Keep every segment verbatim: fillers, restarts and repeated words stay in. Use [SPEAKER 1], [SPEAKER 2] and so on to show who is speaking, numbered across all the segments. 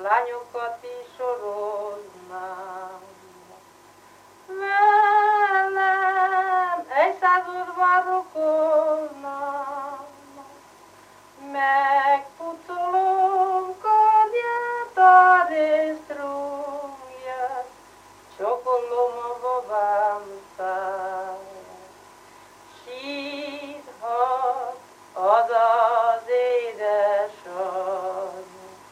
[SPEAKER 1] lányokat is soroznám. Velem egy században rokonám, megpucolom kardját, a résztróngját, csokolom a babám száját. Sírhat az az édesanyja,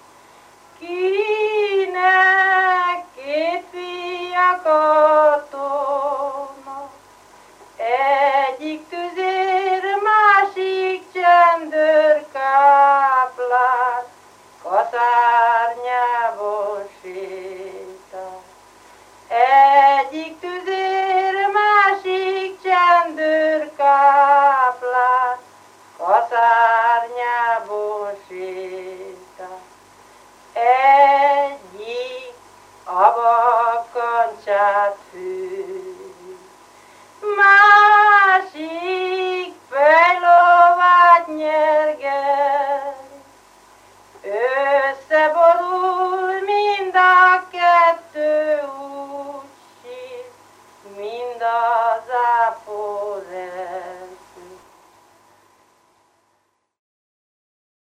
[SPEAKER 1] kinek két fia katona, egyik tüzér, másik csendőrkáplán, kaszárnyában sétál. Egyik tüzér, másik csendőrkáplán, kaszárnyában sétál. Egyik a bakkancsát fűzi, másik fejlovát nyergel. Összeborul mind a kettő, úgy sír, mind az ápoló.